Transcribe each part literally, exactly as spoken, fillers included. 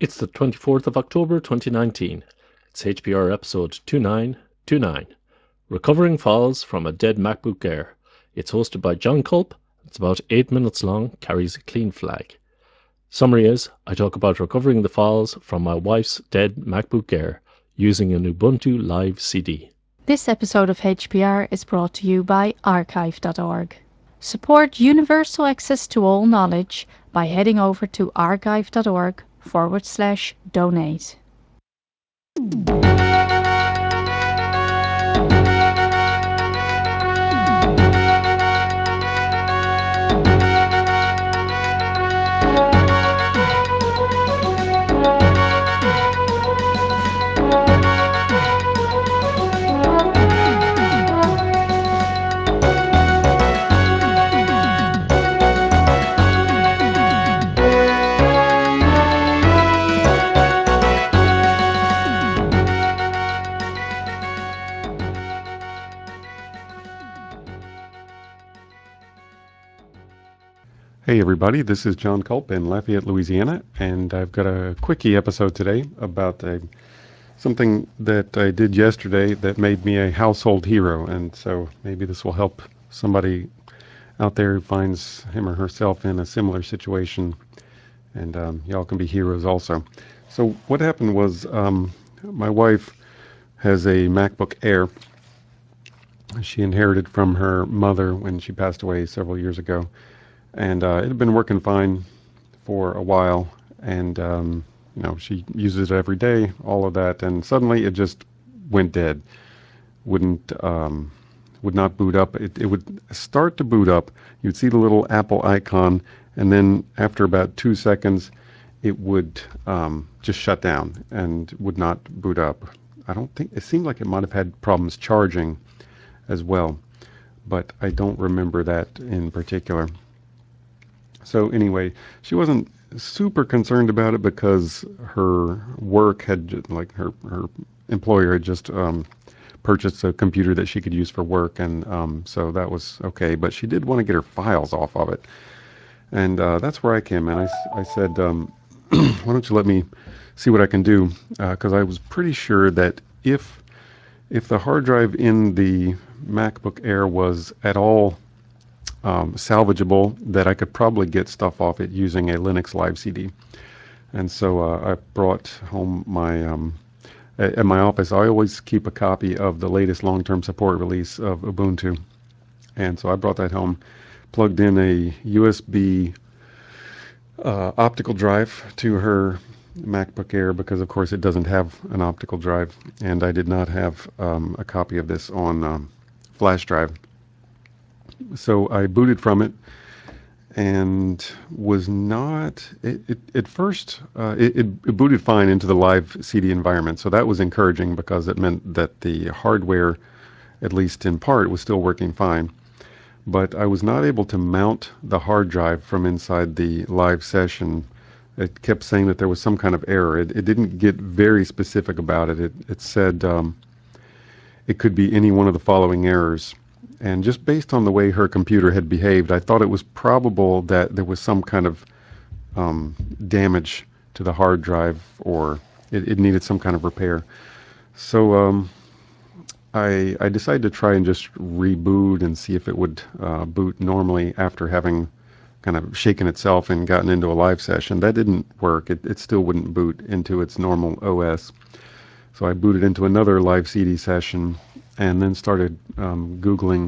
It's the twenty-fourth of October twenty nineteen. It's H P R episode two nine two nine. Recovering Files from a Dead MacBook Air. It's hosted by John Culp. It's about eight minutes long, carries a clean flag. Summary is, I talk about recovering the files from my wife's dead MacBook Air using an Ubuntu Live C D. This episode of H P R is brought to you by archive dot org. Support universal access to all knowledge by heading over to archive dot org forward slash donate. Hey everybody, this is John Culp in Lafayette, Louisiana, and I've got a quickie episode today about a, something that I did yesterday that made me a household hero, and so maybe this will help somebody out there who finds him or herself in a similar situation, and um, y'all can be heroes also. So what happened was um, my wife has a MacBook Air. She inherited from her mother when she passed away several years ago. And uh, it had been working fine for a while, and um, you know she uses it every day, all of that, and suddenly it just went dead. Wouldn't um, would not boot up. It, it would start to boot up. You'd see the little Apple icon, and then after about two seconds, it would um, just shut down and would not boot up. I don't think it seemed like it might have had problems charging as well, but I don't remember that in particular. So anyway, she wasn't super concerned about it because her work had, like her, her employer had just um, purchased a computer that she could use for work, and um, so that was okay. But she did want to get her files off of it, and uh, that's where I came in. I, I said, um, why don't you let me see what I can do? Because uh, I was pretty sure that if if the hard drive in the MacBook Air was at all um, salvageable, that I could probably get stuff off it using a Linux Live C D. And so uh, I brought home my, um, at, at my office, I always keep a copy of the latest long-term support release of Ubuntu. And so I brought that home, plugged in a U S B uh, optical drive to her MacBook Air because, of course, it doesn't have an optical drive. And I did not have um, a copy of this on um, flash drive. So I booted from it and was not it, it at first uh, it, it booted fine into the live C D environment, so that was encouraging because it meant that the hardware, at least in part, was still working fine. But I was not able to mount the hard drive from inside the live session. It kept saying that there was some kind of error. It, it didn't get very specific about it. It, it said um, it could be any one of the following errors. And just based on the way her computer had behaved, I thought it was probable that there was some kind of um, damage to the hard drive, or it, it needed some kind of repair. So um, I, I decided to try and just reboot and see if it would uh, boot normally after having kind of shaken itself and gotten into a live session. That didn't work. It, it still wouldn't boot into its normal O S. So I booted into another live C D session and then started um, Googling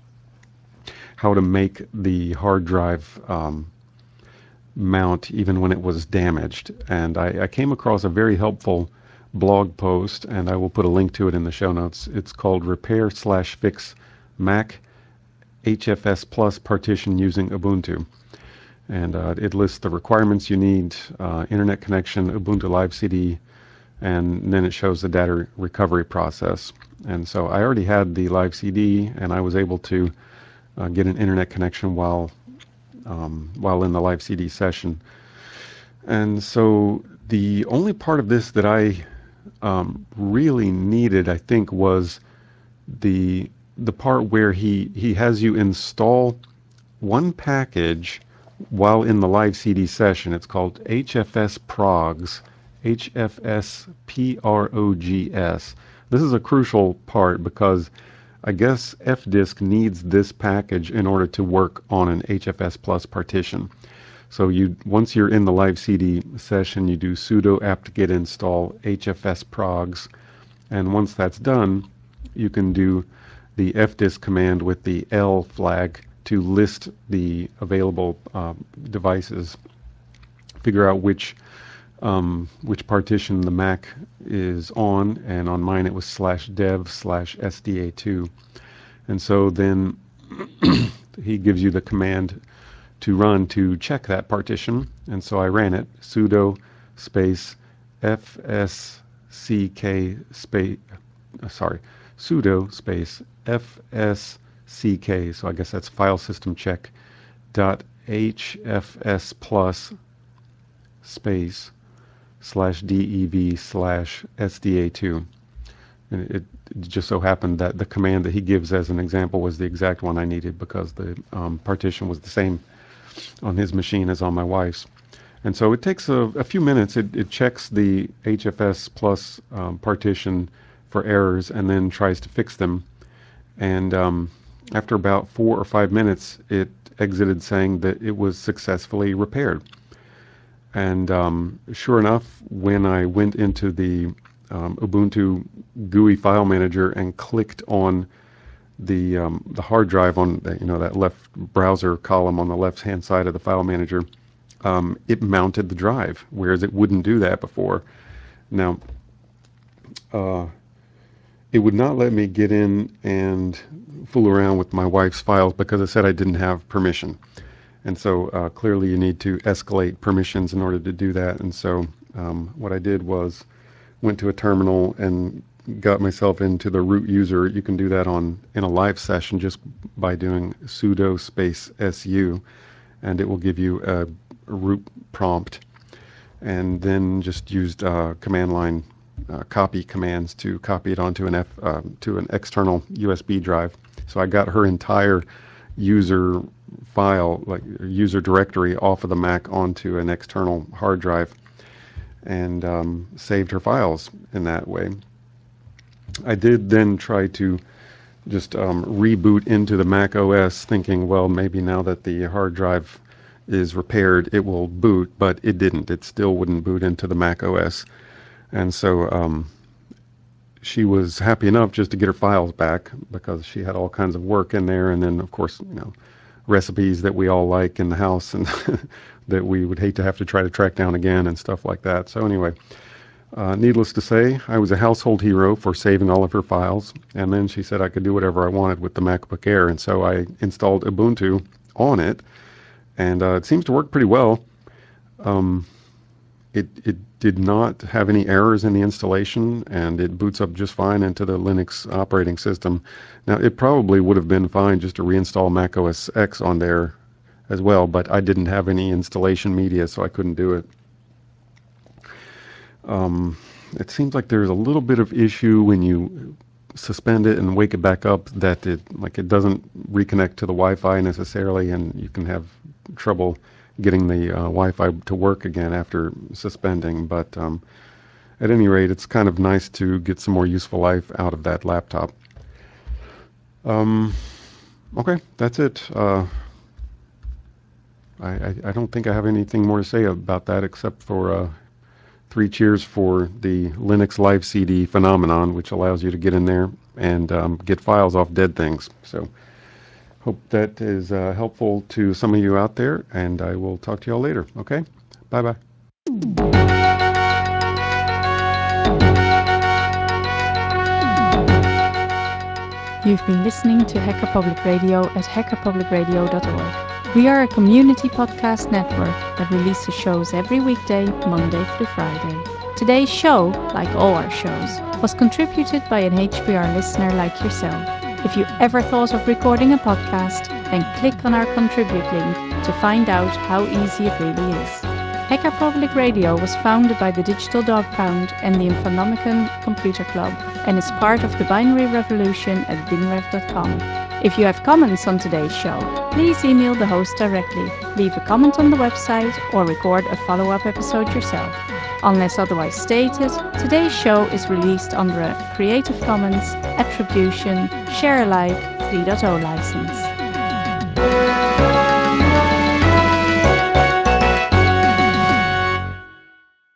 how to make the hard drive um, mount even when it was damaged. And I, I came across a very helpful blog post, and I will put a link to it in the show notes. It's called Repair slash Fix Mac H F S Plus Partition Using Ubuntu. And uh, it lists the requirements you need, uh, internet connection, Ubuntu Live C D, and then it shows the data recovery process. And so I already had the Live C D, and I was able to uh, get an internet connection while um, while in the Live C D session. And so the only part of this that I um, really needed, I think, was the the part where he he has you install one package while in the Live C D session. It's called H F S Progs, H F S P R O G S. This is a crucial part because I guess F disk needs this package in order to work on an H F S Plus partition. So you, once you're in the live C D session, you do sudo apt-get install H F S progs, and once that's done, you can do the fdisk command with the L flag to list the available uh, devices, figure out which um, which partition the Mac is on, and on mine it was slash dev slash S D A two. And so then he gives you the command to run to check that partition, and so I ran it, sudo space fsck space, uh, sorry, sudo space fsck, so I guess that's file system check dot hfs plus space slash dev slash sda2. And it, it just so happened that the command that he gives as an example was the exact one I needed because the um, partition was the same on his machine as on my wife's. And so it takes a, a few minutes. It, it checks the H F S Plus um, partition for errors and then tries to fix them. And um, after about four or five minutes, it exited saying that it was successfully repaired. And um, sure enough, when I went into the um, Ubuntu G U I file manager and clicked on the um, the hard drive on the, you know, that left browser column on the left hand side of the file manager, um, it mounted the drive, whereas it wouldn't do that before. Now, uh, it would not let me get in and fool around with my wife's files because it said I didn't have permission. And so uh, clearly you need to escalate permissions in order to do that. And so um, what I did was went to a terminal and got myself into the root user. You can do that on in a live session just by doing sudo space su, and it will give you a, a root prompt, and then just used uh, command line uh, copy commands to copy it onto an F uh, to an external U S B drive. So I got her entire user file, like user directory, off of the Mac onto an external hard drive, and um, saved her files in that way. I did then try to just um, reboot into the Mac O S, thinking, well, maybe now that the hard drive is repaired, it will boot, but it didn't. It still wouldn't boot into the Mac O S. And so um, she was happy enough just to get her files back because she had all kinds of work in there, and then, of course, you know, recipes that we all like in the house and that we would hate to have to try to track down again and stuff like that. So anyway, Uh, needless to say, I was a household hero for saving all of her files, and then she said I could do whatever I wanted with the MacBook Air, and so I installed Ubuntu on it, and uh, it seems to work pretty well. Um, it, it did not have any errors in the installation, and it boots up just fine into the Linux operating system. Now, it probably would have been fine just to reinstall Mac O S X on there as well, but I didn't have any installation media, so I couldn't do it. Um, it seems like there's a little bit of issue when you suspend it and wake it back up, that it like it doesn't reconnect to the Wi-Fi necessarily, and you can have trouble getting the uh, Wi-Fi to work again after suspending. But um, at any rate, it's kind of nice to get some more useful life out of that laptop. Um, okay, that's it. Uh, I, I, I don't think I have anything more to say about that except for uh, three cheers for the Linux Live C D phenomenon, which allows you to get in there and um, get files off dead things. So hope that is uh, helpful to some of you out there, and I will talk to you all later. Okay? Bye-bye. You've been listening to Hacker Public Radio at hacker public radio dot org. We are a community podcast network that releases shows every weekday, Monday through Friday. Today's show, like all our shows, was contributed by an H P R listener like yourself. If you ever thought of recording a podcast, then click on our contribute link to find out how easy it really is. Hacker Public Radio was founded by the Digital Dog Pound and the Infonomicon Computer Club, and is part of the Binary Revolution at binrev dot com. If you have comments on today's show, please email the host directly, leave a comment on the website, or record a follow-up episode yourself. Unless otherwise stated, today's show is released under a Creative Commons Attribution Share Alike three point oh license.